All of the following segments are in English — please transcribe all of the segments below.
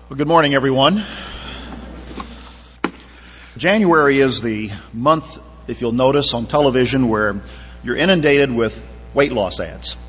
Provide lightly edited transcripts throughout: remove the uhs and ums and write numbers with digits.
Well, good morning, everyone. January is the month, if you'll notice, on television where you're inundated with weight loss ads.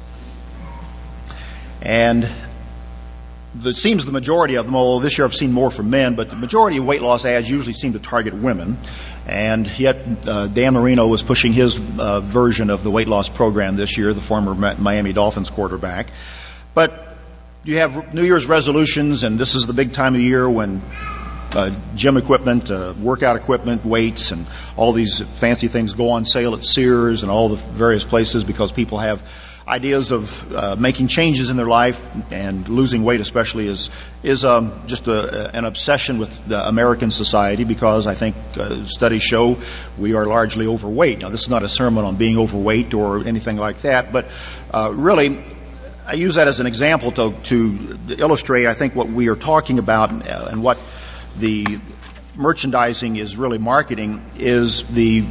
And it seems the majority of them, although this year I've seen more from men, but the majority of weight loss ads usually seem to target women. And yet Dan Marino was pushing his version of the weight loss program this year, the former Miami Dolphins quarterback. But you have New Year's resolutions, and this is the big time of year when gym equipment, workout equipment, weights, and all these fancy things go on sale at Sears and all the various places because people have ideas of making changes in their life, and losing weight especially is just an obsession with the American society, because I think studies show we are largely overweight. Now, this is not a sermon on being overweight or anything like that, but really I use that as an example to illustrate, I think, what we are talking about and what the merchandising is really marketing is the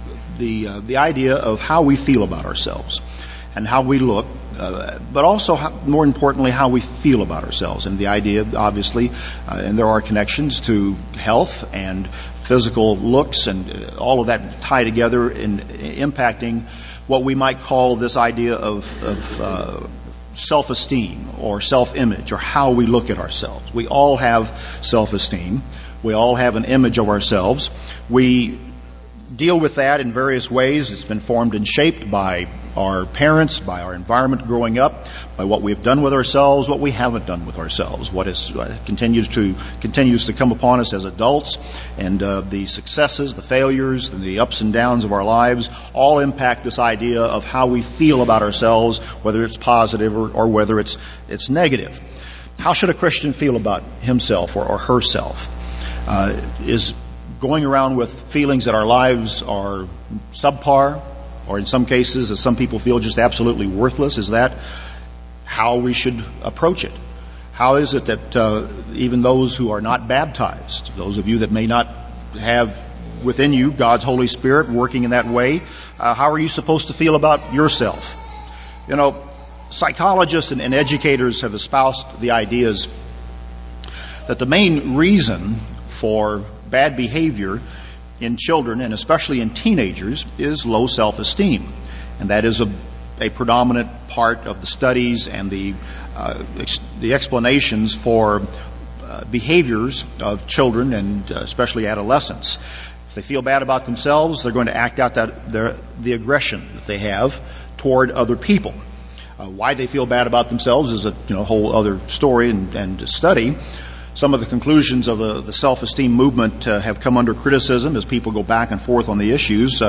idea of how we feel about ourselves and how we look, but also, more importantly, how we feel about ourselves. And the idea, obviously, and there are connections to health and physical looks and all of that tie together in impacting what we might call this idea of self-esteem or self-image, or how we look at ourselves. We all have self-esteem. We all have an image of ourselves. We deal with that in various ways. It's been formed and shaped by our parents, by our environment growing up, by what we've done with ourselves, what we haven't done with ourselves, what is continues to come upon us as adults, and the successes, the failures, and the ups and downs of our lives all impact this idea of how we feel about ourselves, whether it's positive or whether it's negative. How should a Christian feel about himself or herself? Is going around with feelings that our lives are subpar, or in some cases, as some people feel, just absolutely worthless? Is that how we should approach it? How is it that even those who are not baptized, those of you that may not have within you God's Holy Spirit working in that way, how are you supposed to feel about yourself? You know, psychologists and educators have espoused the ideas that the main reason for bad behavior in children, and especially in teenagers, is low self-esteem. And that is a predominant part of the studies and the explanations for behaviors of children, and especially adolescents. If they feel bad about themselves, they're going to act out the aggression that they have toward other people. Why they feel bad about themselves is a whole other story and study. Some of the conclusions of the self-esteem movement have come under criticism as people go back and forth on the issues.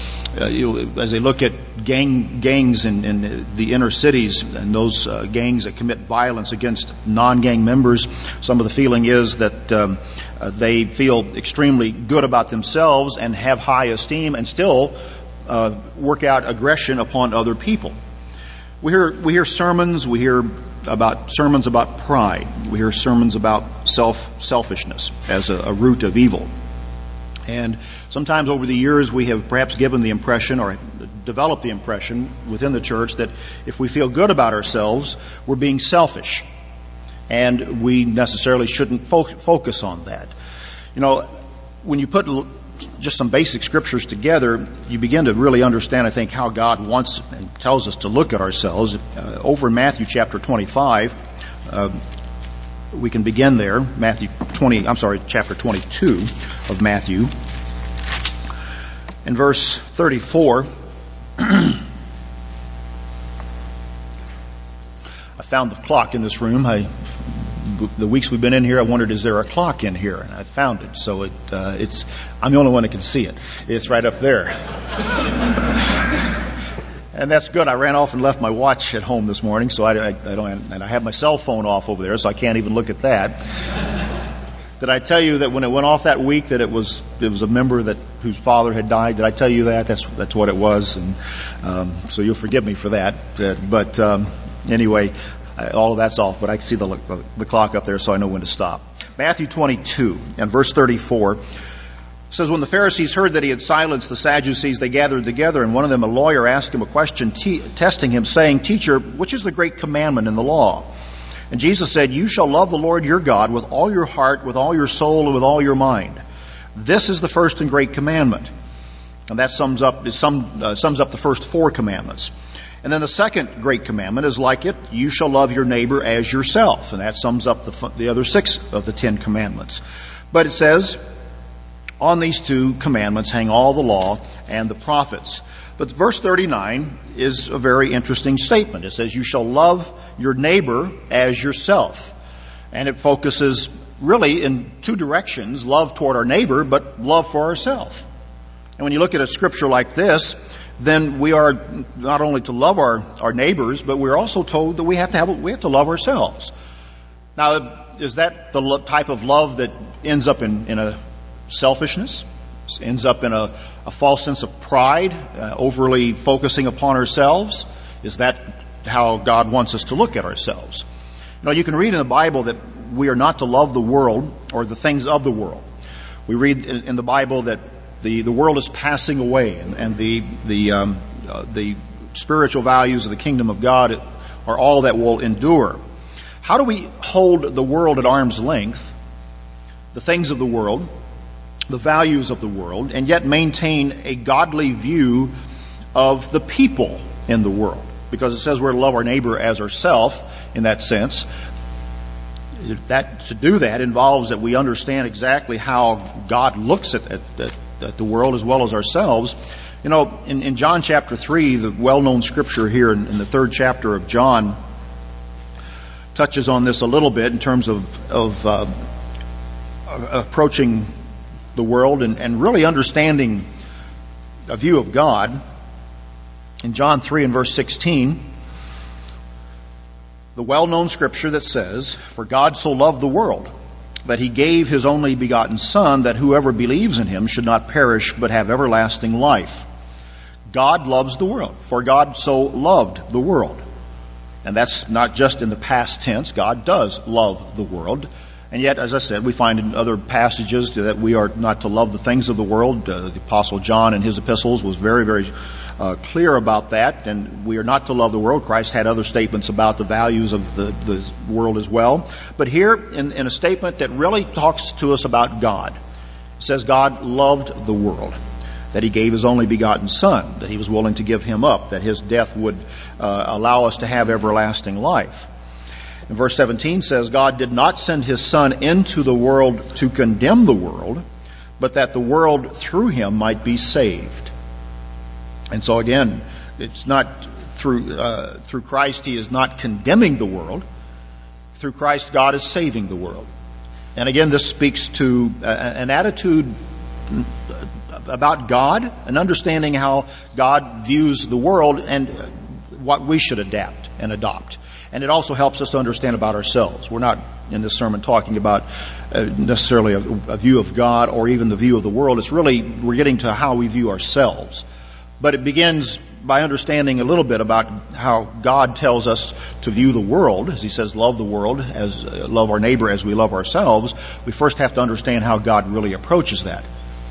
As they look at gangs in the inner cities, and those gangs that commit violence against non-gang members, some of the feeling is that they feel extremely good about themselves and have high esteem, and still work out aggression upon other people. We hear sermons. We hear about sermons about pride. We hear sermons about selfishness as a root of evil. And sometimes over the years we have perhaps given the impression, or developed the impression within the church, that if we feel good about ourselves, we're being selfish. And we necessarily shouldn't focus on that. You know, when you put just some basic scriptures together, you begin to really understand, I think, how God wants and tells us to look at ourselves. Over in Matthew chapter 25, we can begin there. Chapter 22 of Matthew. In verse 34, I found the clock in this room. The weeks we've been in here, I wondered, is there a clock in here? And I found it. So I'm the only one that can see it. It's right up there. And that's good. I ran off and left my watch at home this morning, so I don't, and I have my cell phone off over there, so I can't even look at that. Did I tell you that when it went off that week that it was a member whose father had died? Did I tell you that? That's what it was. And so you'll forgive me for that. But anyway, all of that's off, but I can see the clock up there, so I know when to stop. Matthew 22 and verse 34 says, when the Pharisees heard that he had silenced the Sadducees, they gathered together, and one of them, a lawyer, asked him a question, testing him, saying, Teacher, which is the great commandment in the law? And Jesus said, "You shall love the Lord your God with all your heart, with all your soul, and with all your mind. This is the first and great commandment." And that sums up the first 4 commandments. And then the second great commandment is like it: you shall love your neighbor as yourself. And that sums up the other 6 of the 10 commandments. But it says, on these 2 commandments hang all the law and the prophets. But verse 39 is a very interesting statement. It says, "You shall love your neighbor as yourself." And it focuses really in 2 directions: love toward our neighbor, but love for ourselves. And when you look at a scripture like this, then we are not only to love our neighbors, but we're also told that we have to love ourselves. Now, is that the type of love that ends up in a selfishness? Ends up in a false sense of pride, overly focusing upon ourselves? Is that how God wants us to look at ourselves? You can read in the Bible that we are not to love the world or the things of the world. We read in the Bible that the world is passing away, and the spiritual values of the kingdom of God are all that will endure. How do we hold the world at arm's length, the things of the world, the values of the world, and yet maintain a godly view of the people in the world? Because it says we're to love our neighbor as ourselves in that sense. To do that involves that we understand exactly how God looks at the world as well as ourselves. In John chapter 3, the well-known scripture here in the 3rd chapter of John touches on this a little bit in terms of approaching the world and really understanding a view of God. In John 3 and verse 16, the well-known scripture that says, "For God so loved the world that he gave his only begotten Son, that whoever believes in him should not perish but have everlasting life." God loves the world. For God so loved the world. And that's not just in the past tense. God does love the world. And yet, as I said, we find in other passages that we are not to love the things of the world. The Apostle John in his epistles was very, very clear about that. And we are not to love the world. Christ had other statements about the values of the world as well. But here, in a statement that really talks to us about God, it says God loved the world, that he gave his only begotten Son, that he was willing to give him up, that his death would allow us to have everlasting life. And verse 17 says, "God did not send his Son into the world to condemn the world, but that the world through him might be saved." And so again, it's not through Christ, he is not condemning the world. Through Christ, God is saving the world. And again, this speaks to an attitude about God, an understanding how God views the world and what we should adapt and adopt. And it also helps us to understand about ourselves. We're not in this sermon talking about necessarily a view of God or even the view of the world. It's really, we're getting to how we view ourselves. But it begins by understanding a little bit about how God tells us to view the world. As he says, love the world, love our neighbor as we love ourselves. We first have to understand how God really approaches that.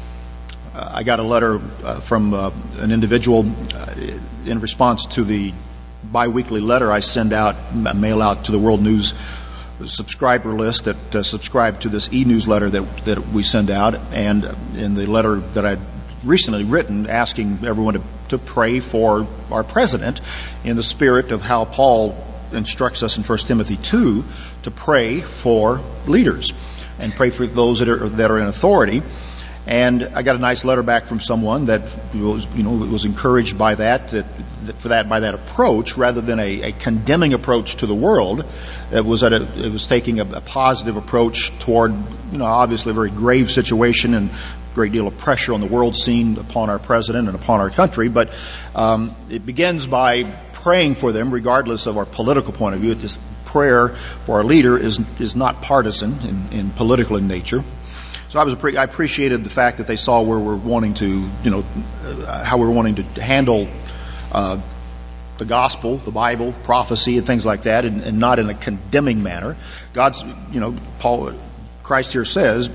I got a letter from an individual in response to the biweekly letter I mail out to the World News subscriber list that subscribe to this e-newsletter that we send out. And in the letter that I recently written, asking everyone to pray for our president in the spirit of how Paul instructs us in 1 Timothy 2 to pray for leaders and pray for those that are in authority. And I got a nice letter back from someone that was encouraged by that approach, rather than a condemning approach to the world. It was taking a positive approach toward, obviously a very grave situation and a great deal of pressure on the world scene upon our president and upon our country. But it begins by praying for them, regardless of our political point of view. This prayer for our leader is not partisan in political in nature. So I appreciated the fact that they saw where we're wanting to, how we're wanting to handle the gospel, the Bible, prophecy, and things like that, and not in a condemning manner. Christ here says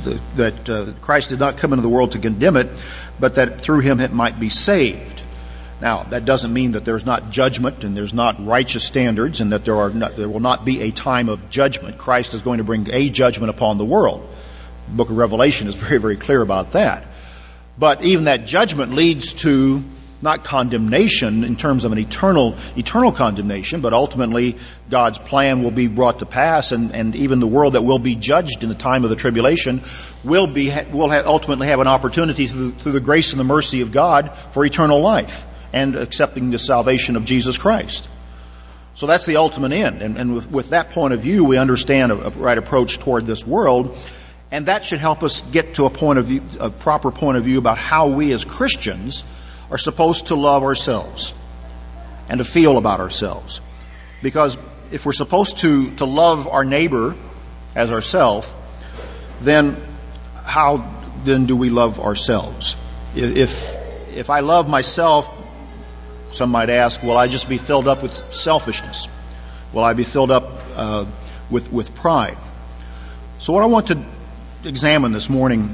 that Christ did not come into the world to condemn it, but that through him it might be saved. Now, that doesn't mean that there's not judgment and there's not righteous standards and that there will not be a time of judgment. Christ is going to bring a judgment upon the world. The book of Revelation is very, very clear about that. But even that judgment leads to not condemnation in terms of an eternal condemnation, but ultimately God's plan will be brought to pass, and even the world that will be judged in the time of the tribulation will ultimately have an opportunity through the grace and the mercy of God for eternal life and accepting the salvation of Jesus Christ. So that's the ultimate end. And with that point of view, we understand a right approach toward this world. And that should help us get to a proper point of view about how we as Christians are supposed to love ourselves and to feel about ourselves. Because if we're supposed to love our neighbor as ourselves, then how then do we love ourselves? If I love myself, some might ask, will I just be filled up with selfishness? Will I be filled up with pride? So what I want to examine this morning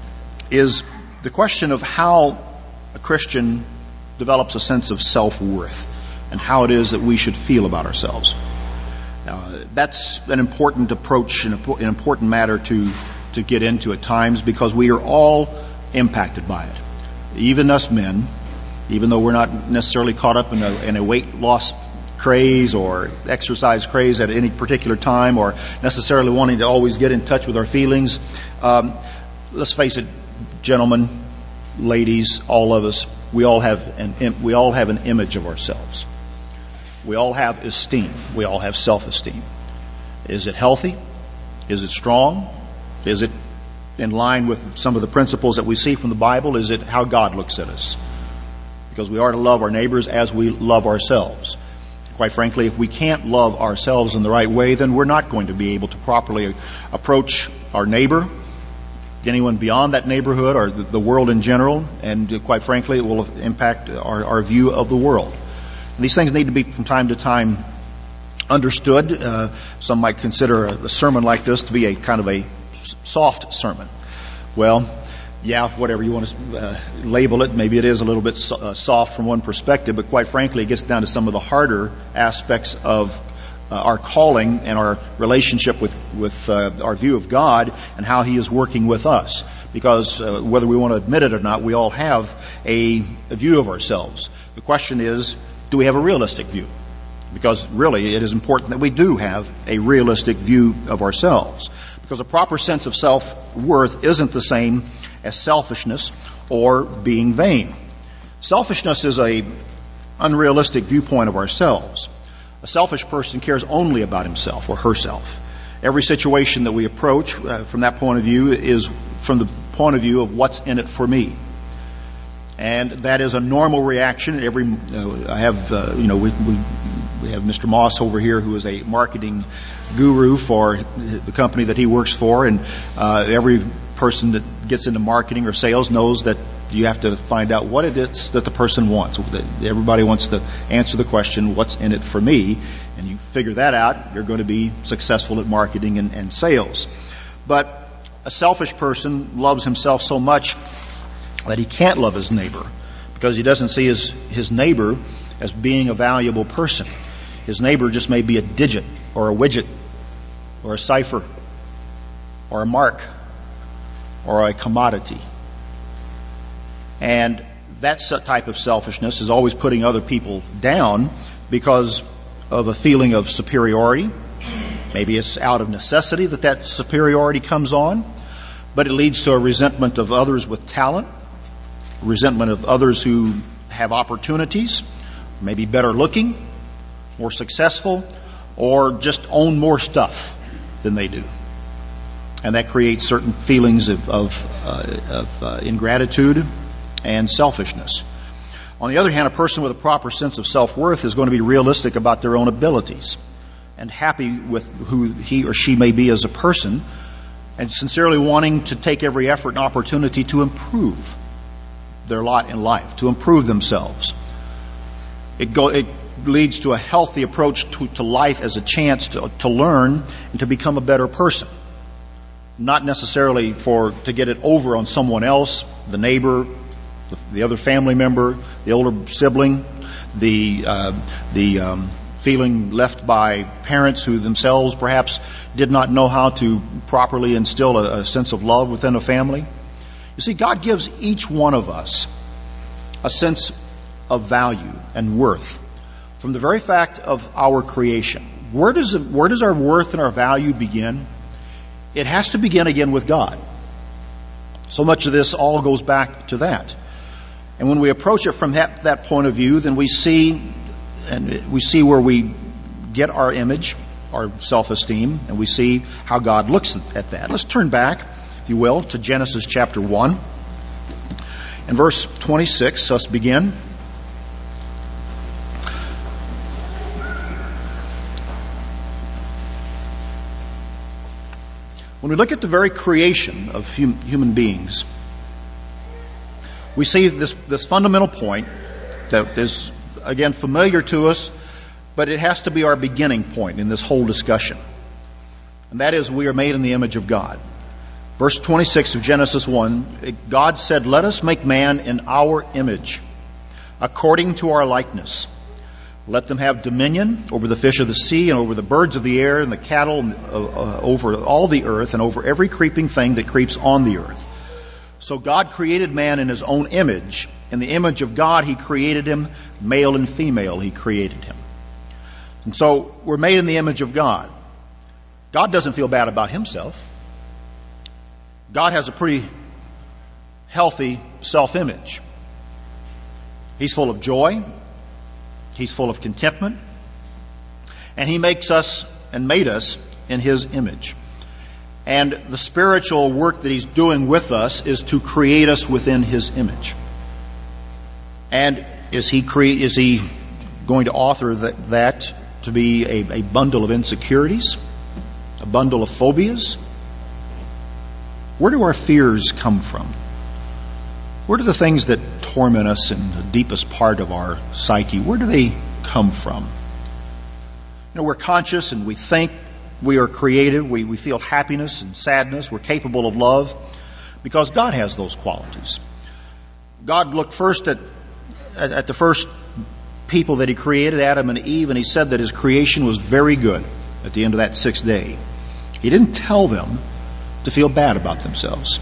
is the question of how a Christian develops a sense of self-worth and how it is that we should feel about ourselves. Now, that's an important approach, an important matter to get into at times, because we are all impacted by it. Even us men, even though we're not necessarily caught up in a weight loss craze or exercise craze at any particular time, or necessarily wanting to always get in touch with our feelings. Let's face it, gentlemen, ladies, all of us, we all have an image of ourselves. We all have esteem. We all have self-esteem. Is it healthy? Is it strong? Is it in line with some of the principles that we see from the Bible? Is it how God looks at us? Because we are to love our neighbors as we love ourselves. Quite frankly, if we can't love ourselves in the right way, then we're not going to be able to properly approach our neighbor, anyone beyond that neighborhood, or the world in general, and quite frankly, it will impact our view of the world. And these things need to be from time to time understood. Some might consider a sermon like this to be a kind of a soft sermon. Well, yeah, whatever you want to label it, maybe it is a little bit soft from one perspective, but quite frankly, it gets down to some of the harder aspects of our calling and our relationship with our view of God and how He is working with us. Because whether we want to admit it or not, we all have a view of ourselves. The question is, do we have a realistic view? Because really, it is important that we do have a realistic view of ourselves. Because a proper sense of self-worth isn't the same as selfishness or being vain. Selfishness is an unrealistic viewpoint of ourselves. A selfish person cares only about himself or herself. Every situation that we approach from that point of view is from the point of view of what's in it for me. And that is a normal reaction. We have Mr. Moss over here, who is a marketing guru for the company that he works for, and every person that gets into marketing or sales knows that you have to find out what it is that the person wants. Everybody wants to answer the question, what's in it for me? And you figure that out, you're going to be successful at marketing and sales. But a selfish person loves himself so much that he can't love his neighbor, because he doesn't see his neighbor as being a valuable person. His neighbor just may be a digit or a widget or a cipher or a mark or a commodity. And that type of selfishness is always putting other people down because of a feeling of superiority. Maybe it's out of necessity that superiority comes on, but it leads to a resentment of others with talent, resentment of others who have opportunities, maybe better looking, more successful, or just own more stuff than they do. And that creates certain feelings of ingratitude and selfishness. On the other hand, a person with a proper sense of self-worth is going to be realistic about their own abilities and happy with who he or she may be as a person, and sincerely wanting to take every effort and opportunity to improve their lot in life, to improve themselves. It leads to a healthy approach to life as a chance to learn and to become a better person. Not necessarily to get it over on someone else, the neighbor, the other family member, the older sibling, the feeling left by parents who themselves perhaps did not know how to properly instill a sense of love within a family. You see, God gives each one of us a sense of value and worth from the very fact of our creation. Where does our worth and our value begin? It has to begin again with God. So much of this all goes back to that. And when we approach it from that point of view, then we see where we get our image, our self-esteem, and we see how God looks at that. Let's turn back, if you will, to Genesis chapter 1. And verse 26, let's begin. When we look at the very creation of human beings, we see this fundamental point that is, again, familiar to us, but it has to be our beginning point in this whole discussion. And that is, we are made in the image of God. Verse 26 of Genesis 1, God said, "Let us make man in our image, according to our likeness. Let them have dominion over the fish of the sea and over the birds of the air and the cattle, over all the earth and over every creeping thing that creeps on the earth." So God created man in his own image. In the image of God, he created him. Male and female, he created him. And so we're made in the image of God. God doesn't feel bad about himself. God has a pretty healthy self-image. He's full of joy. He's full of contentment. And he makes us and made us in his image. And the spiritual work that he's doing with us is to create us within his image. And is he going to author that to be a bundle of insecurities? A bundle of phobias? Where do our fears come from? Where do the things that torment us in the deepest part of our psyche, where do they come from? You know, we're conscious and we think, we are creative, we feel happiness and sadness, we're capable of love, because God has those qualities. God looked first at the first people that he created, Adam and Eve, and he said that his creation was very good at the end of that sixth day. He didn't tell them to feel bad about themselves.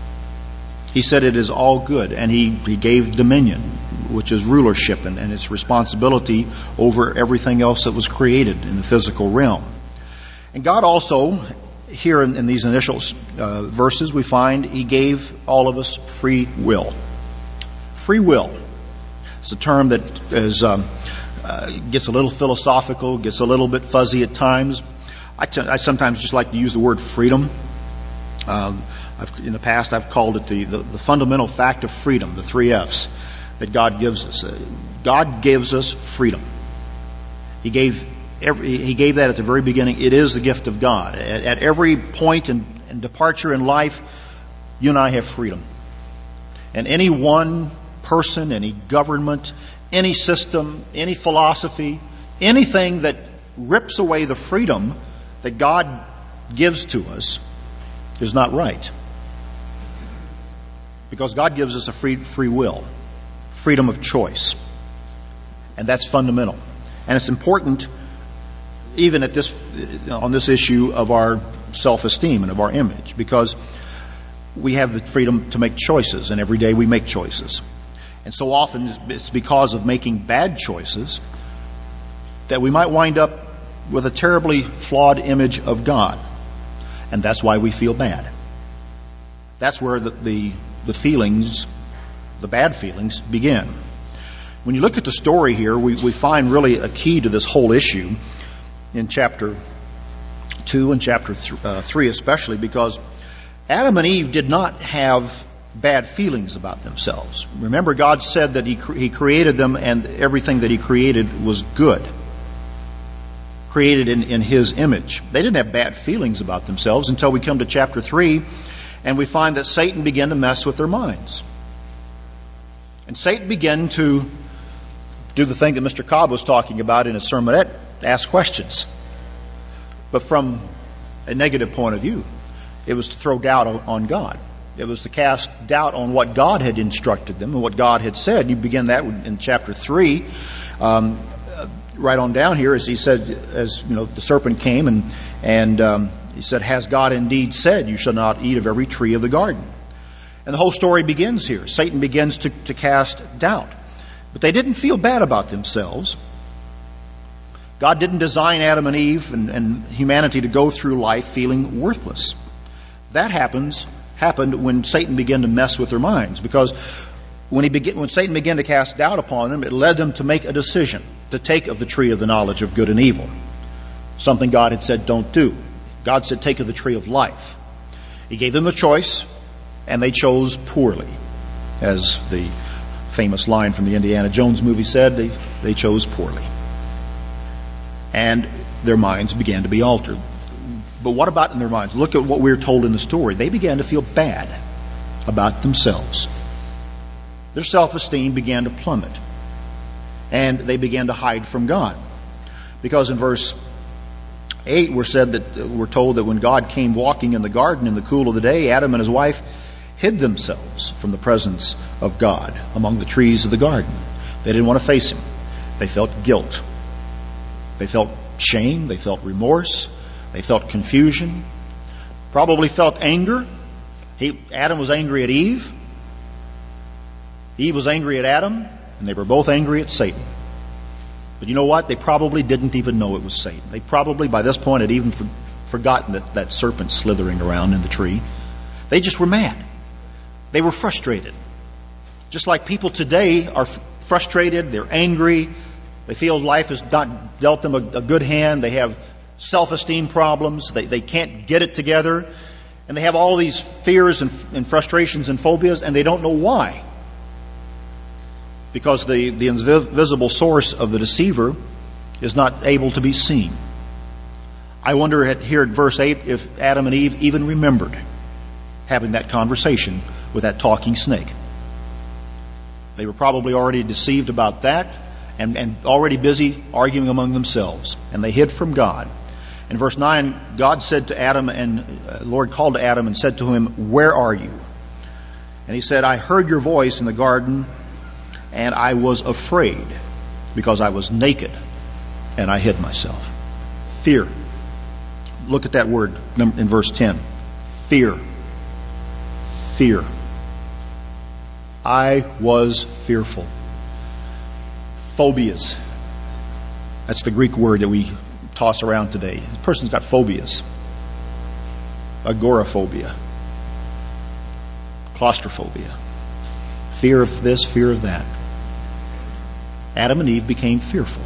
He said it is all good, and he gave dominion, which is rulership and its responsibility over everything else that was created in the physical realm. And God also, here in these initial verses, we find he gave all of us free will. Free will. It's a term that gets a little philosophical, gets a little bit fuzzy at times. I sometimes just like to use the word freedom. In the past, I've called it the fundamental fact of freedom, the 3 F's that God gives us. God gives us freedom. He gave that at the very beginning. It is the gift of God. At every point and departure in life, you and I have freedom. And any one person, any government, any system, any philosophy, anything that rips away the freedom that God gives to us is not right. Because God gives us a free will, freedom of choice. And that's fundamental. And it's important even on this issue of our self-esteem and of our image, because we have the freedom to make choices, and every day we make choices. And so often it's because of making bad choices that we might wind up with a terribly flawed image of God. And that's why we feel bad. That's where the feelings, the bad feelings, begin. When you look at the story here, we find really a key to this whole issue in chapter 2 and chapter 3 especially, because Adam and Eve did not have bad feelings about themselves. Remember, God said that He created them, and everything that He created was good. Created in His image. They didn't have bad feelings about themselves until we come to chapter 3, and we find that Satan began to mess with their minds. And Satan began to do the thing that Mr. Cobb was talking about in his sermonette, ask questions. But from a negative point of view. It was to throw doubt on God. It was to cast doubt on what God had instructed them and what God had said. You begin that in chapter 3. Right on down here, as he said, as you know, the serpent came and he said, "Has God indeed said, you shall not eat of every tree of the garden?" And the whole story begins here. Satan begins to cast doubt. But they didn't feel bad about themselves. God didn't design Adam and Eve and humanity to go through life feeling worthless. That happened when Satan began to mess with their minds. Because when Satan began to cast doubt upon them, it led them to make a decision to take of the tree of the knowledge of good and evil. Something God had said don't do. God said take of the tree of life. He gave them the choice, and they chose poorly. As the famous line from the Indiana Jones movie said, they chose poorly. And their minds began to be altered. But what about in their minds? Look at what we're told in the story. They began to feel bad about themselves. Their self-esteem began to plummet. And they began to hide from God. Because in verse 8 we're told that when God came walking in the garden in the cool of the day, Adam and his wife hid themselves from the presence of God among the trees of the garden. They didn't want to face him. They felt guilt. They felt shame. They felt remorse. They felt confusion. Probably felt anger. Adam was angry at Eve. Eve was angry at Adam. And they were both angry at Satan. But you know what? They probably didn't even know it was Satan. They probably, by this point, had even forgotten that serpent slithering around in the tree. They just were mad. They were frustrated. Just like people today are frustrated, they're angry, they feel life has not dealt them a good hand, they have self-esteem problems, they can't get it together, and they have all these fears and frustrations and phobias, and they don't know why. Because the invisible source of the deceiver is not able to be seen. I wonder here at verse 8 if Adam and Eve even remembered having that conversation with that talking snake. They were probably already deceived about that and already busy arguing among themselves. And they hid from God. In verse 9, God said to Adam, and Lord called to Adam and said to him, "Where are you?" And he said, "I heard your voice in the garden, and I was afraid because I was naked and I hid myself." Fear. Look at that word in verse 10. Fear. Fear. I was fearful. Phobias. That's the Greek word that we toss around today. The person's got phobias. Agoraphobia. Claustrophobia. Fear of this, fear of that. Adam and Eve became fearful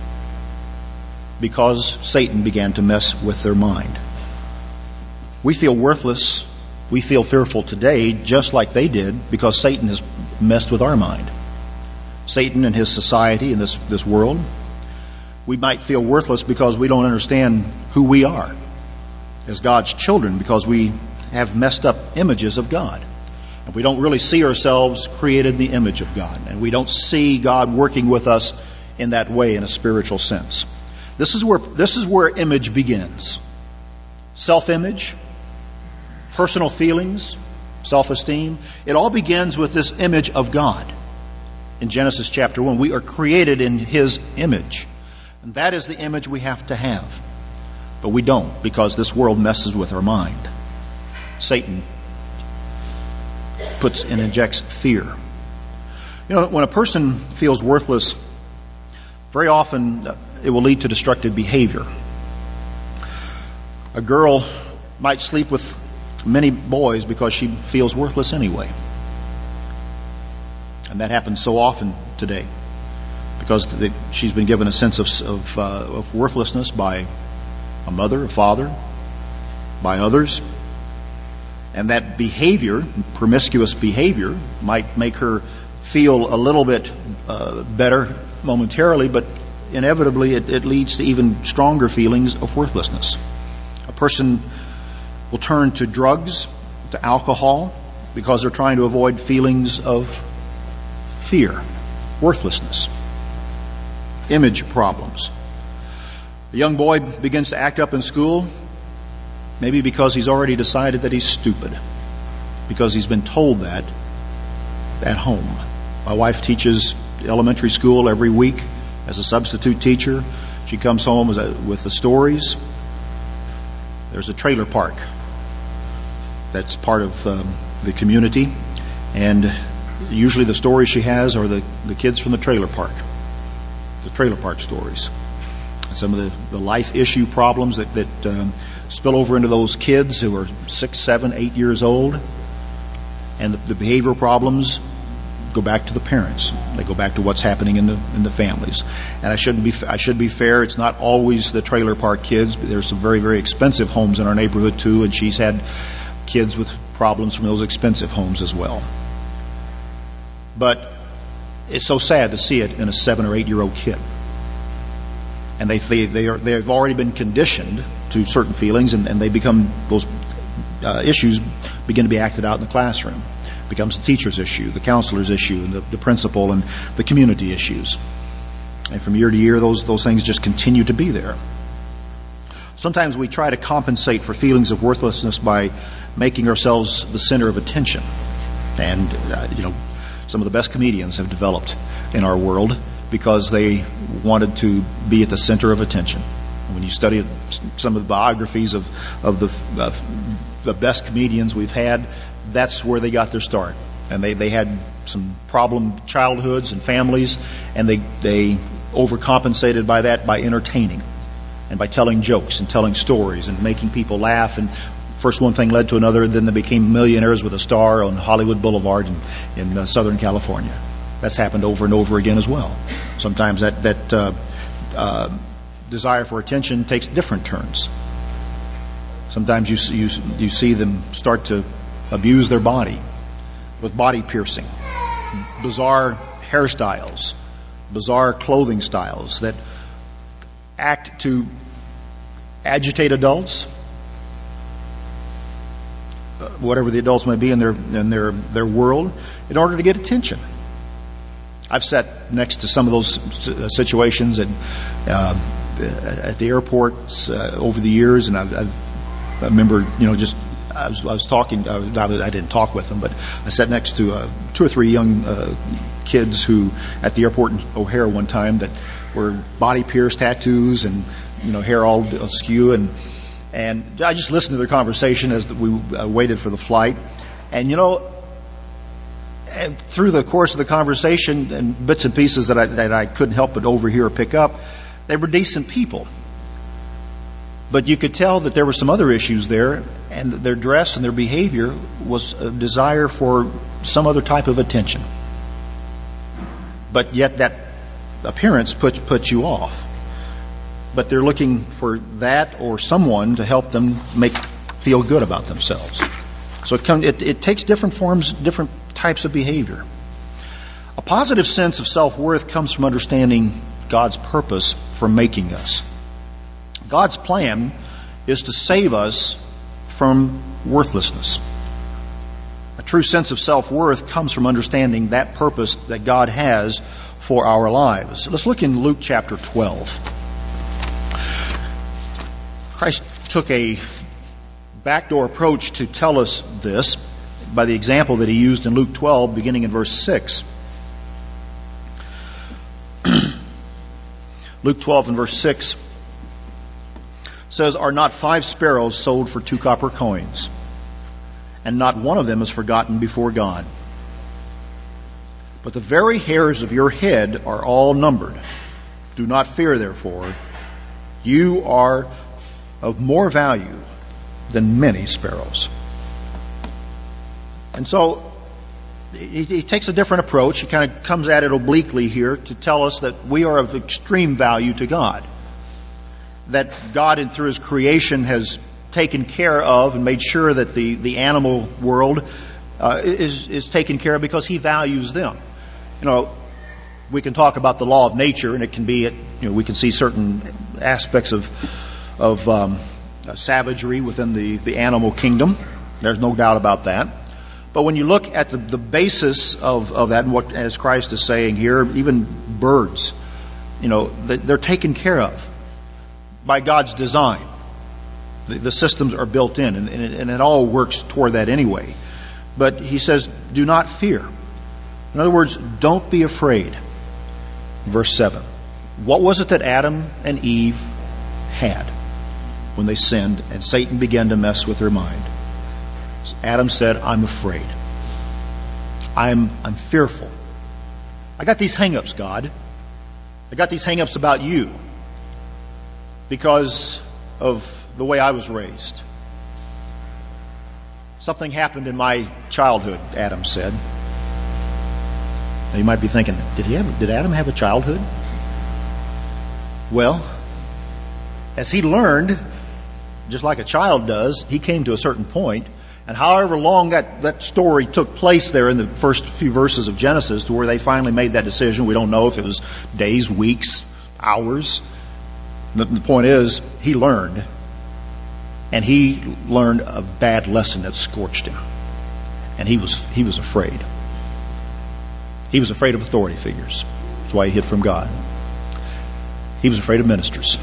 because Satan began to mess with their mind. We feel worthless, we feel fearful today just like they did because Satan has messed with our mind. Satan and his society and this world. We might feel worthless because we don't understand who we are as God's children, because we have messed up images of God. And we don't really see ourselves created in the image of God. And we don't see God working with us in that way in a spiritual sense. This is where image begins. Self-image, personal feelings, self-esteem. It all begins with this image of God. In Genesis chapter 1, we are created in His image. And that is the image we have to have. But we don't, because this world messes with our mind. Satan puts and injects fear. You know, when a person feels worthless, very often it will lead to destructive behavior. A girl might sleep with many boys because she feels worthless anyway. And that happens so often today because she's been given a sense of worthlessness by a mother, a father, by others. And that behavior, promiscuous behavior, might make her feel a little bit better momentarily, but inevitably it leads to even stronger feelings of worthlessness. A person will turn to drugs, to alcohol, because they're trying to avoid feelings of fear, worthlessness, image problems. A young boy begins to act up in school, maybe because he's already decided that he's stupid. because he's been told that at home. My wife teaches elementary school every week as a substitute teacher. She comes home with the stories. There's a trailer park that's part of the community, and usually the stories she has are the kids from the trailer park stories. Some of the life issue problems that spill over into those kids who are 6, 7, 8 years old, and the behavioral problems go back to the parents. They go back to what's happening in the families. And I should be fair. It's not always the trailer park kids. There's some very, very expensive homes in our neighborhood too, and she's had kids with problems from those expensive homes as well. But it's so sad to see it in a 7 or 8 year old kid. And they've already been conditioned to certain feelings, and they become those issues begin to be acted out in the classroom. It becomes the teacher's issue, the counselor's issue, and the principal and the community issues. And from year to year, those things just continue to be there. Sometimes we try to compensate for feelings of worthlessness by making ourselves the center of attention. And some of the best comedians have developed in our world because they wanted to be at the center of attention. When you study some of the biographies of the best comedians we've had, that's where they got their start. And they had some problem childhoods and families, and they overcompensated by that by entertaining and by telling jokes and telling stories and making people laugh. And first one thing led to another, then they became millionaires with a star on Hollywood Boulevard in Southern California. That's happened over and over again as well. Sometimes that desire for attention takes different turns. Sometimes you see them start to abuse their body with body piercing, bizarre hairstyles, bizarre clothing styles that act to agitate adults, whatever the adults may be in their world, in order to get attention. I've sat next to some of those situations at the airports over the years, and I remember, I was talking. I didn't talk with them, but I sat next to 2 or 3 young kids who at the airport in O'Hare one time that were body pierced tattoos and hair all askew, and I just listened to their conversation as we waited for the flight, and and through the course of the conversation and bits and pieces that I couldn't help but overhear or pick up, they were decent people. But you could tell that there were some other issues there, and their dress and their behavior was a desire for some other type of attention. But yet that appearance puts you off. But they're looking for that or someone to help them feel good about themselves. So it takes different forms, different types of behavior. A positive sense of self-worth comes from understanding God's purpose for making us. God's plan is to save us from worthlessness. A true sense of self-worth comes from understanding that purpose that God has for our lives. Let's look in Luke chapter 12. Christ took a backdoor approach to tell us this by the example that he used in Luke 12, beginning in verse 6. Luke 12 and verse 6 says, "Are not 5 sparrows sold for 2 copper coins? And not one of them is forgotten before God. But the very hairs of your head are all numbered. Do not fear, therefore. You are of more value than many sparrows." And so he takes a different approach. He kind of comes at it obliquely here to tell us that we are of extreme value to God. That God, through His creation, has taken care of and made sure that the animal world is taken care of because He values them. We can talk about the law of nature, and it can be, we can see certain aspects of savagery within the animal kingdom. There's no doubt about that. But when you look at the basis of that, and what, as Christ is saying here, even birds, they're taken care of by God's design. The systems are built in, and it all works toward that anyway. But he says, do not fear. In other words, don't be afraid. Verse 7. What was it that Adam and Eve had when they sinned and Satan began to mess with their mind? Adam said, I'm afraid. I'm fearful. I got these hang-ups, God. I got these hang-ups about you because of the way I was raised. Something happened in my childhood, Adam said. Now you might be thinking, did Adam have a childhood? Well, as he learned, just like a child does, he came to a certain point, and however long that story took place there in the first few verses of Genesis to where they finally made that decision, we don't know if it was days, weeks, hours. The point is, he learned, and he learned a bad lesson that scorched him. And he was afraid. He was afraid of authority figures. That's why he hid from God. He was afraid of ministers.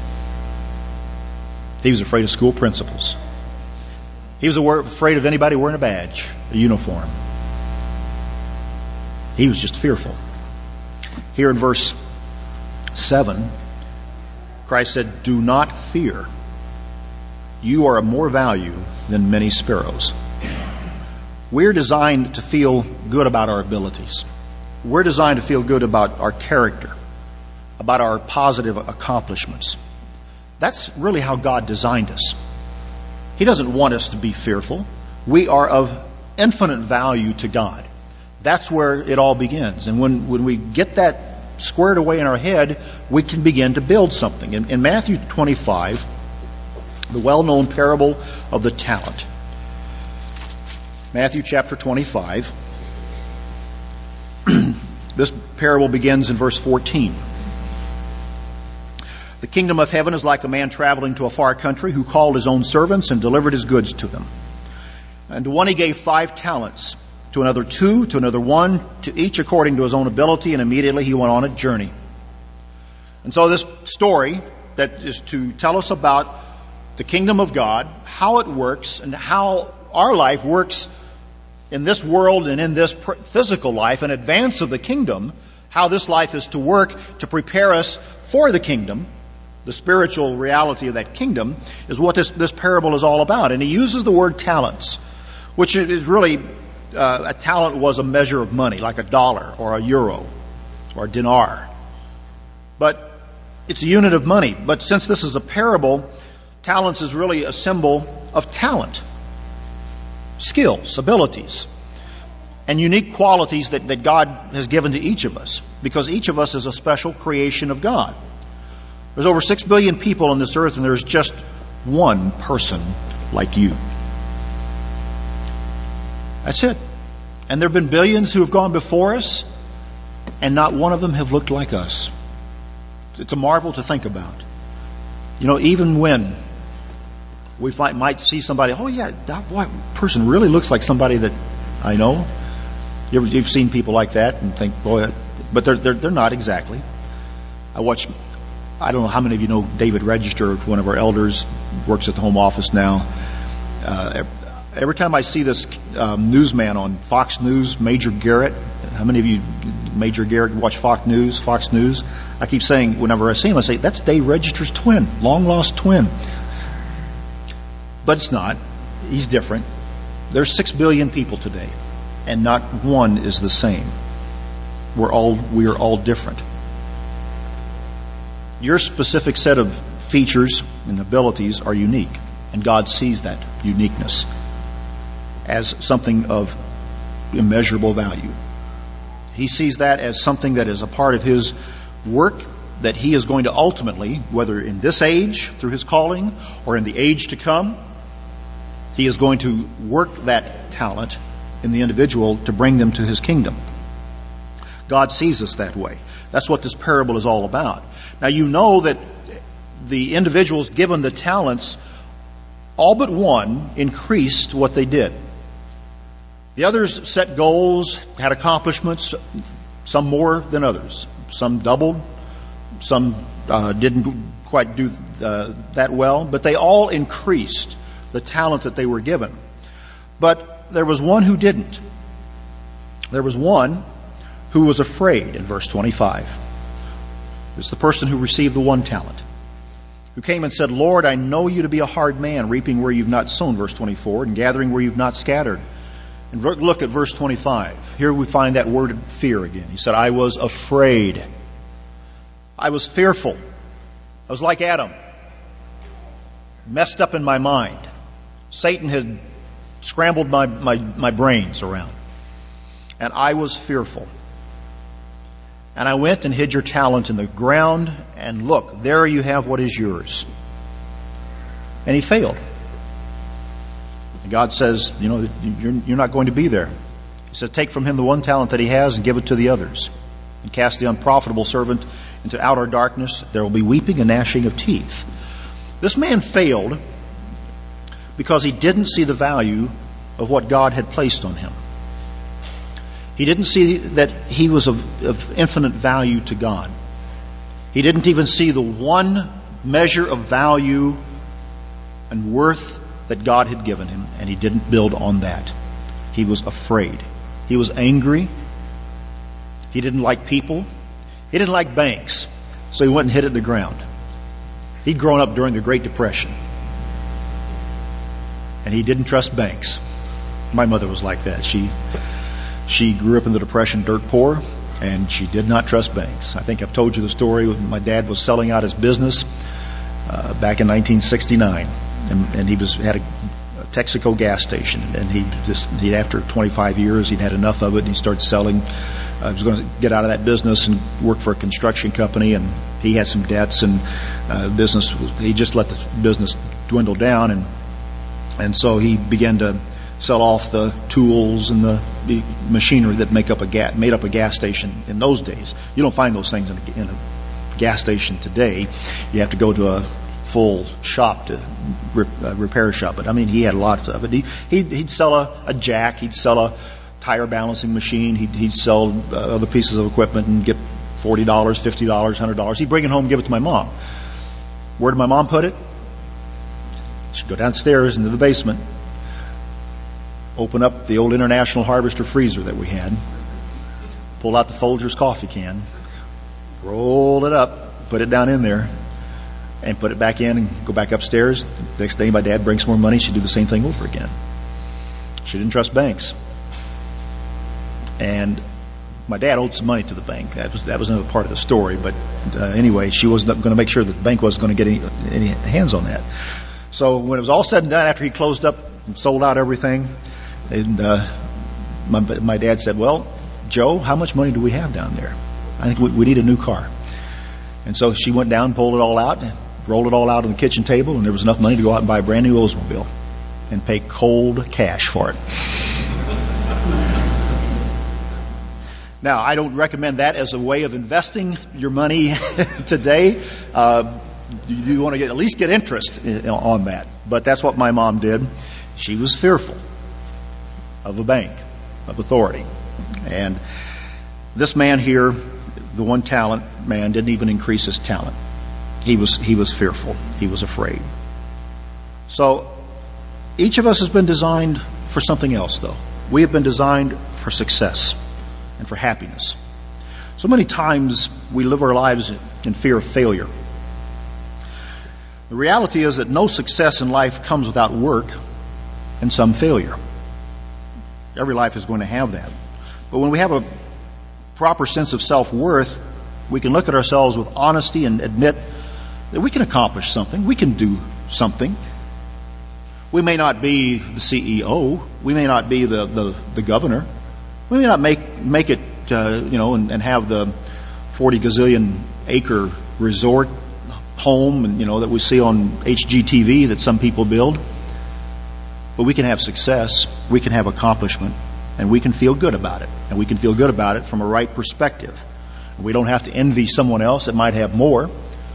He was afraid of school principals. He was afraid of anybody wearing a badge, a uniform. He was just fearful. Here in verse 7, Christ said, do not fear. You are of more value than many sparrows. We're designed to feel good about our abilities. We're designed to feel good about our character, about our positive accomplishments. That's really how God designed us. He doesn't want us to be fearful. We are of infinite value to God. That's where it all begins. And when we get that squared away in our head, we can begin to build something. In Matthew 25, the well-known parable of the talent. Matthew chapter 25. This parable begins in verse 14. The kingdom of heaven is like a man traveling to a far country who called his own servants and delivered his goods to them. And to one he gave 5 talents, to another 2, to another 1, to each according to his own ability, and immediately he went on a journey. And so this story that is to tell us about the kingdom of God, how it works, and how our life works in this world and in this physical life in advance of the kingdom, how this life is to work to prepare us for the kingdom, the spiritual reality of that kingdom, is what this parable is all about. And he uses the word talents, which is really, a talent was a measure of money, like a dollar or a euro or a dinar. But it's a unit of money. But since this is a parable, talents is really a symbol of talent, skills, abilities, and unique qualities that God has given to each of us, because each of us is a special creation of God. There's over 6 billion people on this earth, and there's just one person like you. That's it. And there have been billions who have gone before us, and not one of them have looked like us. It's a marvel to think about. You know, even when we might see somebody, oh yeah, that person really looks like somebody that I know. You've seen people like that and think, boy, but they're not exactly. I don't know how many of you know David Register, one of our elders, works at the Home Office now. Every time I see this newsman on Fox News, Major Garrett, how many of you, Major Garrett, watch Fox News? I keep saying, whenever I see him, I say, that's Dave Register's twin, long-lost twin. But it's not. He's different. There's 6 billion people today, and not one is the same. We are all different. Your specific set of features and abilities are unique, and God sees that uniqueness as something of immeasurable value. He sees that as something that is a part of His work that He is going to ultimately, whether in this age through His calling or in the age to come, He is going to work that talent in the individual to bring them to His kingdom. God sees us that way. That's what this parable is all about. Now you know that the individuals given the talents, all but one increased what they did. The others set goals, had accomplishments, some more than others. Some doubled, some didn't quite do that well, but they all increased the talent that they were given. But there was one who didn't. There was one who was afraid in verse 25. It's the person who received the 1 talent, who came and said, Lord, I know you to be a hard man, reaping where you've not sown, verse 24, and gathering where you've not scattered. And look at verse 25. Here we find that word fear again. He said, I was afraid. I was fearful. I was like Adam, messed up in my mind. Satan had scrambled my brains around. And I was fearful. And I went and hid your talent in the ground, and look, there you have what is yours. And he failed. And God says, you're not going to be there. He said, take from him the 1 talent that he has and give it to the others. And cast the unprofitable servant into outer darkness. There will be weeping and gnashing of teeth. This man failed because he didn't see the value of what God had placed on him. He didn't see that he was of infinite value to God. He didn't even see the one measure of value and worth that God had given him, and he didn't build on that. He was afraid. He was angry. He didn't like people. He didn't like banks. So he went and hid it in the ground. He'd grown up during the Great Depression. And he didn't trust banks. My mother was like that. She grew up in the Depression, dirt poor, and she did not trust banks. I think I've told you the story. My dad was selling out his business back in 1969, and he had a Texaco gas station, and he after 25 years he'd had enough of it, and he started selling. He was going to get out of that business and work for a construction company, and he had some debts, and he just let the business dwindle down, and so he began to sell off the tools and the machinery that made up a gas station in those days. You don't find those things in a gas station today. You have to go to a full shop to repair shop. But I mean, he had lots of it. He'd sell a jack. He'd sell a tire balancing machine. He'd sell other pieces of equipment and get $40, $50, $100. He'd bring it home and give it to my mom. Where did my mom put it? She'd go downstairs into the basement, open up the old International Harvester freezer that we had, pull out the Folgers coffee can, roll it up, put it down in there, and put it back in and go back upstairs. The next day my dad brings more money. She'd do the same thing over again. She didn't trust banks. And my dad owed some money to the bank. That was another part of the story. But anyway, she wasn't going to make sure that the bank wasn't going to get any hands on that. So when it was all said and done, after he closed up and sold out everything, and my dad said, well, Joe, how much money do we have down there? I think we need a new car. And so she went down, pulled it all out, rolled it all out on the kitchen table, and there was enough money to go out and buy a brand new Oldsmobile and pay cold cash for it. Now, I don't recommend that as a way of investing your money today. You want to at least get interest on that. But that's what my mom did. She was fearful of a bank, of authority. And this man here, the 1 talent man, didn't even increase his talent. He was fearful. He was afraid. So each of us has been designed for something else, though. We have been designed for success and for happiness. So many times we live our lives in fear of failure. The reality is that no success in life comes without work and some failure. Every life is going to have that. But when we have a proper sense of self-worth, we can look at ourselves with honesty and admit that we can accomplish something. We can do something. We may not be the CEO. We may not be the governor. We may not make it, and have the 40 gazillion acre resort home, and that we see on HGTV that some people build. But we can have success. We can have accomplishment, and we can feel good about it. And we can feel good about it from a right perspective. We don't have to envy someone else that might have more.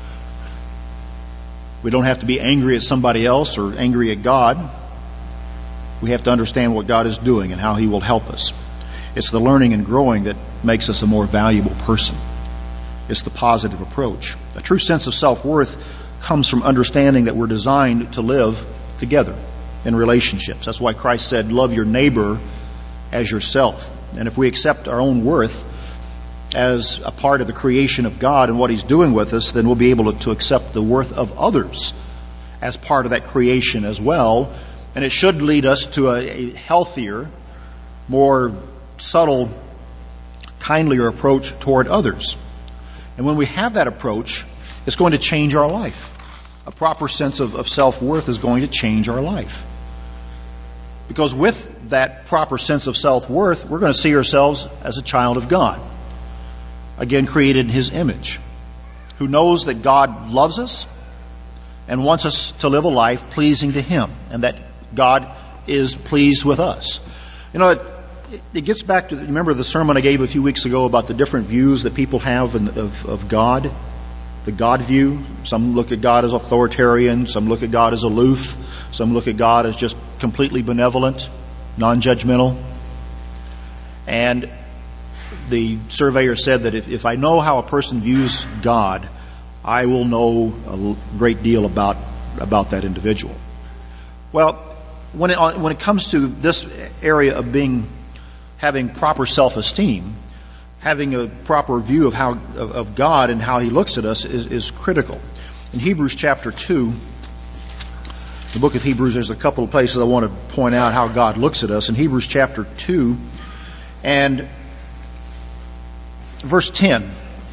We don't have to be angry at somebody else or angry at God. We have to understand what God is doing and how He will help us. It's the learning and growing that makes us a more valuable person. It's the positive approach. A true sense of self-worth comes from understanding that we're designed to live together in relationships. That's why Christ said, love your neighbor as yourself. And if we accept our own worth as a part of the creation of God and what He's doing with us, then we'll be able to accept the worth of others as part of that creation as well. And it should lead us to a healthier, more subtle, kindlier approach toward others. And when we have that approach, it's going to change our life. A proper sense of self-worth is going to change our life. Because with that proper sense of self-worth, we're going to see ourselves as a child of God. Again, created in His image. Who knows that God loves us and wants us to live a life pleasing to Him. And that God is pleased with us. You know, it gets back to, remember the sermon I gave a few weeks ago about the different views that people have of God? The God view. Some look at God as authoritarian. Some look at God as aloof. Some look at God as just completely benevolent, non-judgmental. And the surveyor said that if I know how a person views God, I will know a great deal about that individual. Well, when it comes to this area of having proper self-esteem, having a proper view of God and how He looks at us is critical. In Hebrews chapter 2, the book of Hebrews, there's a couple of places I want to point out how God looks at us. In Hebrews chapter 2 and verse 10,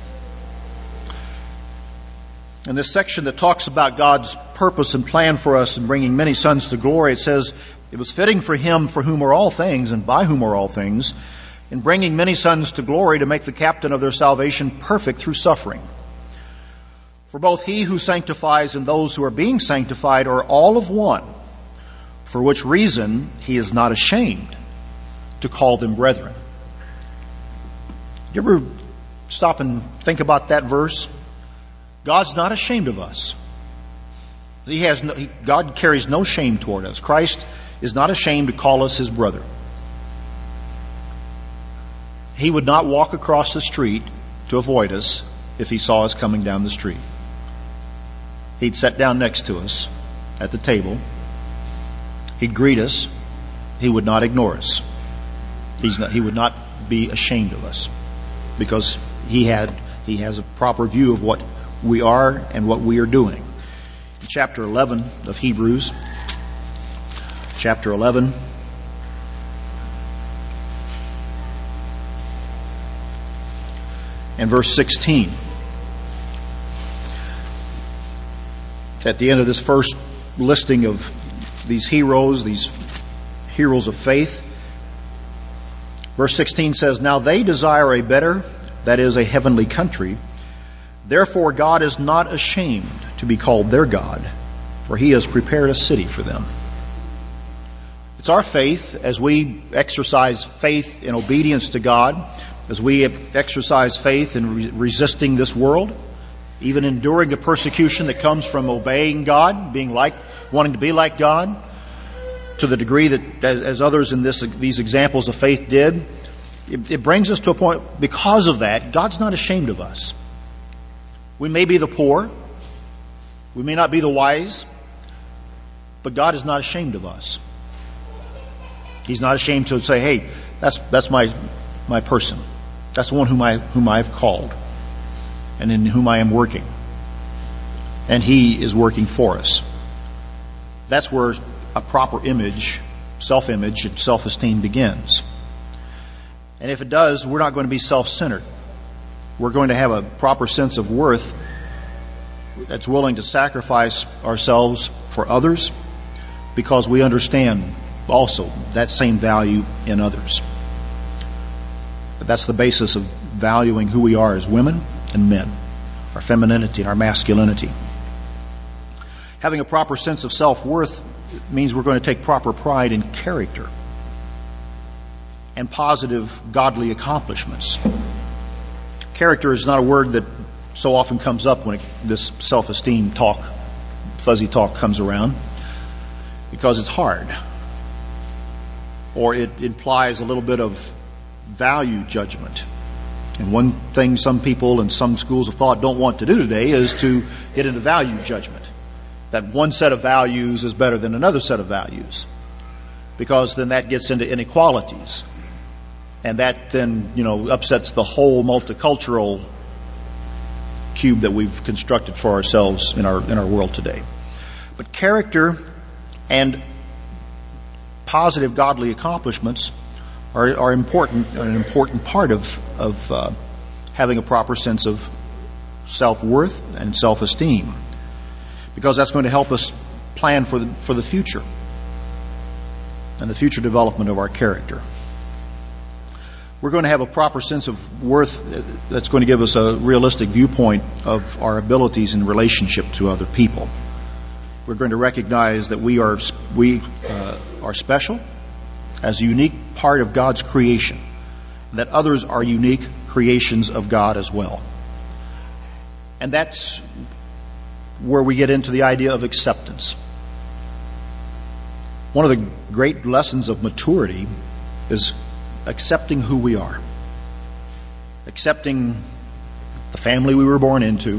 in this section that talks about God's purpose and plan for us in bringing many sons to glory, it says, it was fitting for Him for whom are all things and by whom are all things, in bringing many sons to glory, to make the captain of their salvation perfect through suffering. For both He who sanctifies and those who are being sanctified are all of one, for which reason He is not ashamed to call them brethren. You ever stop and think about that verse? God's not ashamed of us. God carries no shame toward us. Christ is not ashamed to call us His brother. He would not walk across the street to avoid us if He saw us coming down the street. He'd sit down next to us at the table. He'd greet us. He would not ignore us. He would not be ashamed of us, because He has a proper view of what we are and what we are doing. In chapter 11 of Hebrews, chapter 11, and verse 16. At the end of this first listing of these heroes of faith, verse 16 says, "Now they desire a better, that is, a heavenly country. Therefore God is not ashamed to be called their God, for He has prepared a city for them." It's our faith, as we exercise faith in obedience to God, as we exercise faith in resisting this world, even enduring the persecution that comes from obeying God, wanting to be like God, to the degree that, as others in these examples of faith did, it brings us to a point, because of that, God's not ashamed of us. We may be the poor, we may not be the wise, but God is not ashamed of us. He's not ashamed to say, "Hey, that's my person. That's the one whom I've called, and in whom I am working. And He is working for us." That's where a proper image, self-image, and self-esteem begins. And if it does, we're not going to be self-centered. We're going to have a proper sense of worth that's willing to sacrifice ourselves for others, because we understand also that same value in others. That's the basis of valuing who we are as women and men, our femininity and our masculinity. Having a proper sense of self-worth means we're going to take proper pride in character and positive godly accomplishments. Character is not a word that so often comes up when this self-esteem talk, fuzzy talk, comes around, because it's hard, or it implies a little bit of value judgment. And one thing some people and some schools of thought don't want to do today is to get into value judgment. that one set of values is better than another set of values, because then that gets into inequalities, and that then upsets the whole multicultural cube that we've constructed for ourselves in our world today. But character and positive godly accomplishments are important, an important part of having a proper sense of self-worth and self-esteem, because that's going to help us plan for the future and the future development of our character. We're going to have a proper sense of worth that's going to give us a realistic viewpoint of our abilities in relationship to other people. We're going to recognize that we are special as a unique part of God's creation, and that others are unique creations of God as well. And that's where we get into the idea of acceptance. One of the great lessons of maturity is accepting who we are. Accepting the family we were born into,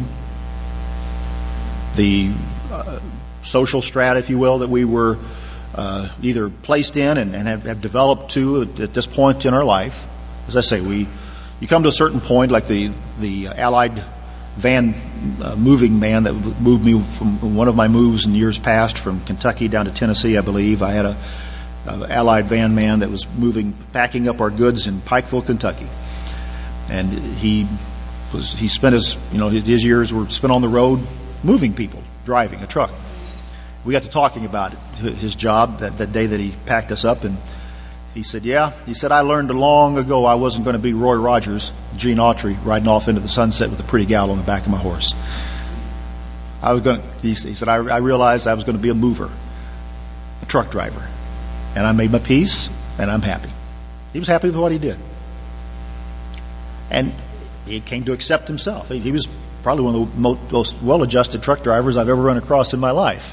the social strata, if you will, that we were either placed in and have developed to at this point in our life. As I say, you come to a certain point, like the Allied van moving man that moved me from one of my moves in years past from Kentucky down to Tennessee, I believe. I had a Allied van man that was packing up our goods in Pikeville, Kentucky, and he spent his years were spent on the road moving people, driving a truck. We got to talking about his job that day that he packed us up, and he said, I learned long ago I wasn't going to be Roy Rogers, Gene Autry, riding off into the sunset with a pretty gal on the back of my horse. He said, I realized I was going to be a mover, a truck driver. And I made my peace, and I'm happy. He was happy with what he did. And he came to accept himself. He was probably one of the most well-adjusted truck drivers I've ever run across in my life.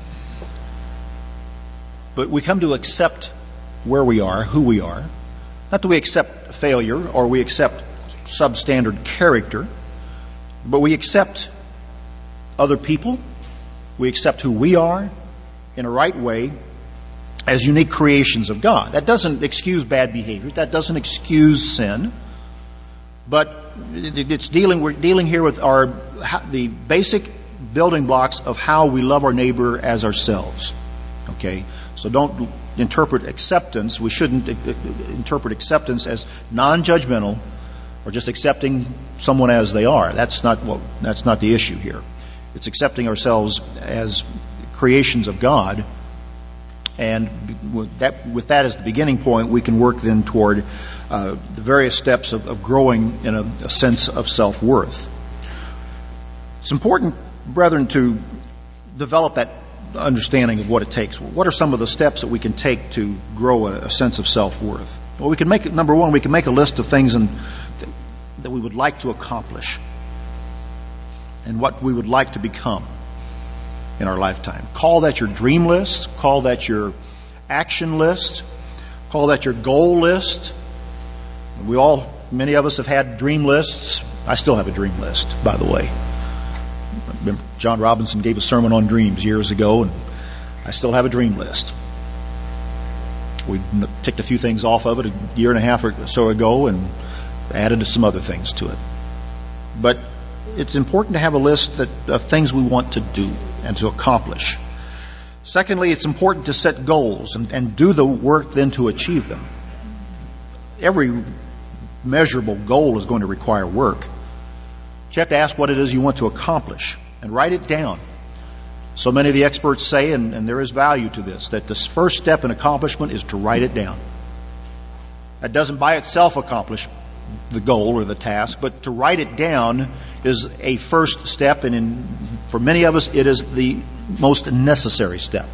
But we come to accept where we are, who we are. Not that we accept failure or we accept substandard character, but we accept other people. We accept who we are in a right way as unique creations of God. That doesn't excuse bad behavior. That doesn't excuse sin. But we're dealing here with the basic building blocks of how we love our neighbor as ourselves. Okay? So don't interpret acceptance. We shouldn't interpret acceptance as non-judgmental or just accepting someone as they are. That's not the issue here. It's accepting ourselves as creations of God. And with that as the beginning point, we can work then toward the various steps of growing in a sense of self-worth. It's important, brethren, to develop that understanding of what it takes. What are some of the steps that we can take to grow a sense of self-worth? Well, number one, we can make a list of things that we would like to accomplish and what we would like to become in our lifetime. Call that your dream list. Call that your action list. Call that your goal list. Many of us have had dream lists. I still have a dream list, by the way. Remember, John Robinson gave a sermon on dreams years ago, and I still have a dream list. We ticked a few things off of it a year and a half or so ago and added some other things to it. But it's important to have a list of things we want to do and to accomplish. Secondly, it's important to set goals and do the work then to achieve them. Every measurable goal is going to require work. But you have to ask what it is you want to accomplish and write it down. So many of the experts say, and there is value to this, that the first step in accomplishment is to write it down. That doesn't by itself accomplish the goal or the task, but to write it down is a first step, and for many of us, it is the most necessary step.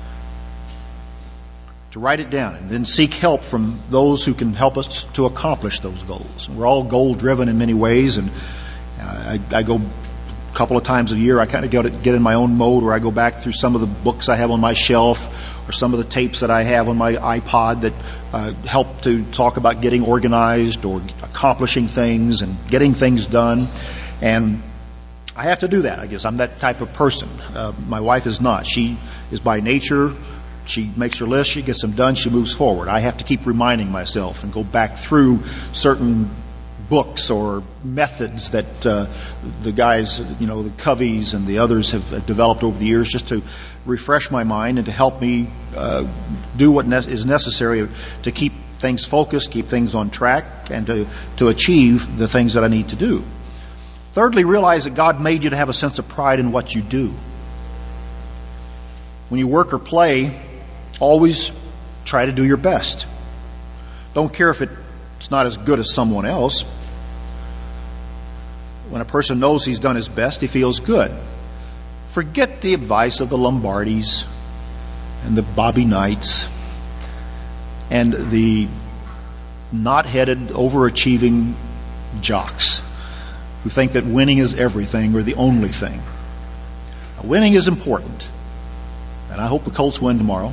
To write it down and then seek help from those who can help us to accomplish those goals. We're all goal-driven in many ways, and I go a couple of times a year. I kind of get in my own mode where I go back through some of the books I have on my shelf or some of the tapes that I have on my iPod that help to talk about getting organized or accomplishing things and getting things done. And I have to do that, I guess. I'm that type of person. My wife is not. She is by nature, she makes her list, she gets them done, she moves forward. I have to keep reminding myself and go back through certain books or methods that the guys, the Coveys and the others have developed over the years, just to refresh my mind and to help me do what is necessary to keep things focused, keep things on track, and to achieve the things that I need to do. Thirdly, realize that God made you to have a sense of pride in what you do. When you work or play, always try to do your best. Don't care if it's not as good as someone else. When a person knows he's done his best, he feels good. Forget the advice of the Lombardis and the Bobby Knights and the knot-headed, overachieving jocks who think that winning is everything or the only thing. Now, winning is important, and I hope the Colts win tomorrow.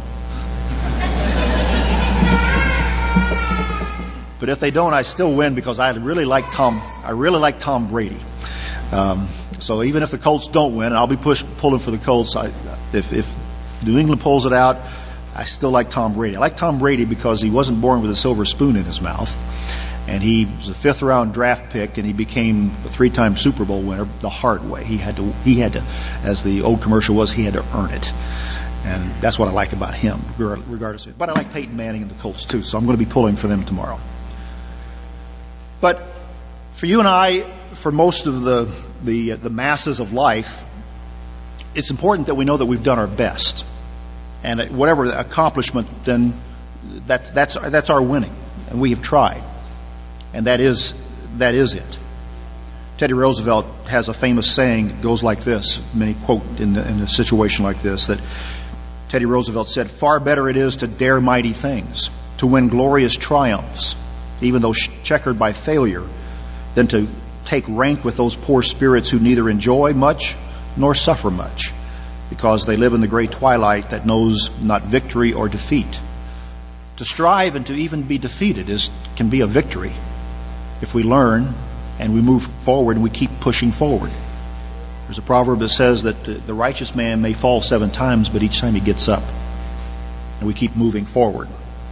But if they don't, I still win because I really like Tom Brady. So even if the Colts don't win, I'll be pulling for the Colts. If New England pulls it out, I still like Tom Brady. I like Tom Brady because he wasn't born with a silver spoon in his mouth. And he was a 5th round draft pick, and he became a 3-time Super Bowl winner the hard way. He had to, as the old commercial was, he had to earn it. And that's what I like about him, regardless of it. But I like Peyton Manning and the Colts too, so I'm going to be pulling for them tomorrow. But for you and I, for most of the masses of life, it's important that we know that we've done our best. And whatever accomplishment, then that's our winning. And we have tried. And that is it. Teddy Roosevelt has a famous saying that goes like this. Many quote in a situation like this, that Teddy Roosevelt said, "Far better it is to dare mighty things, to win glorious triumphs, even though checkered by failure, than to take rank with those poor spirits who neither enjoy much nor suffer much, because they live in the great twilight that knows not victory or defeat." To strive and to even be defeated can be a victory if we learn and we move forward and we keep pushing forward. There's a proverb that says that the righteous man may fall 7 times, but each time he gets up. And we keep moving forward.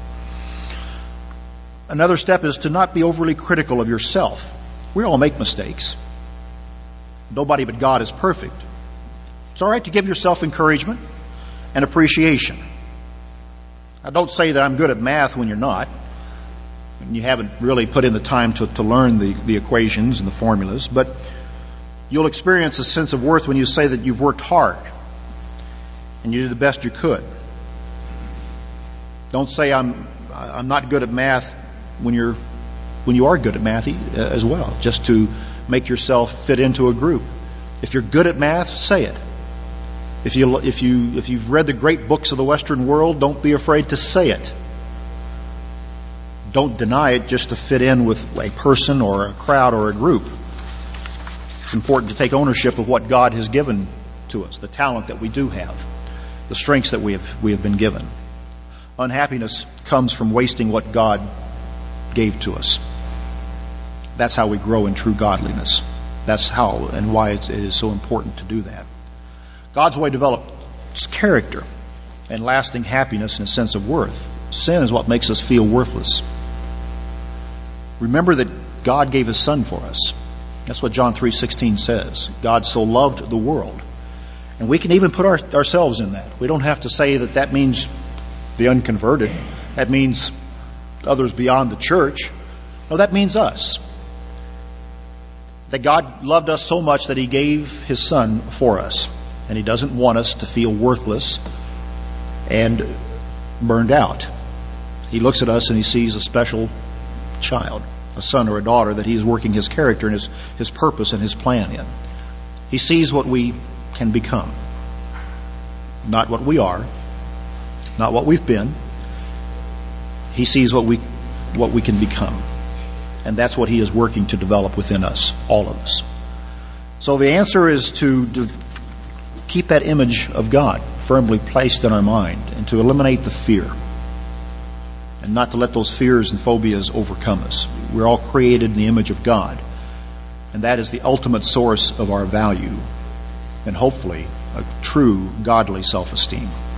Another step is to not be overly critical of yourself. We all make mistakes. Nobody but God is perfect. It's all right to give yourself encouragement and appreciation. Now, don't say that I'm good at math when you're not, and you haven't really put in the time to learn the equations and the formulas, but you'll experience a sense of worth when you say that you've worked hard and you did the best you could. Don't say I'm not good at math when you are good at math as well, just to make yourself fit into a group. If you're good at math, say it. If you've read the great books of the Western world, don't be afraid to say it. Don't deny it just to fit in with a person or a crowd or a group. It's important to take ownership of what God has given to us, the talent that we do have, the strengths that we have been given. Unhappiness comes from wasting what God gave to us. That's how we grow in true godliness. That's how and why it is so important to do that. God's way develops character and lasting happiness and a sense of worth. Sin is what makes us feel worthless. Remember that God gave His Son for us. That's what John 3:16 says. God so loved the world. And we can even put ourselves in that. We don't have to say that means the unconverted. That means others beyond the church. No, that means us. That God loved us so much that He gave His Son for us. And He doesn't want us to feel worthless and burned out. He looks at us and He sees a special child, a son or a daughter that He is working His character and His purpose and His plan in. He sees what we can become. Not what we are, not what we've been. He sees what we can become. And that's what He is working to develop within us, all of us. So the answer is to keep that image of God firmly placed in our mind and to eliminate the fear and not to let those fears and phobias overcome us. We're all created in the image of God. And that is the ultimate source of our value and hopefully a true godly self-esteem.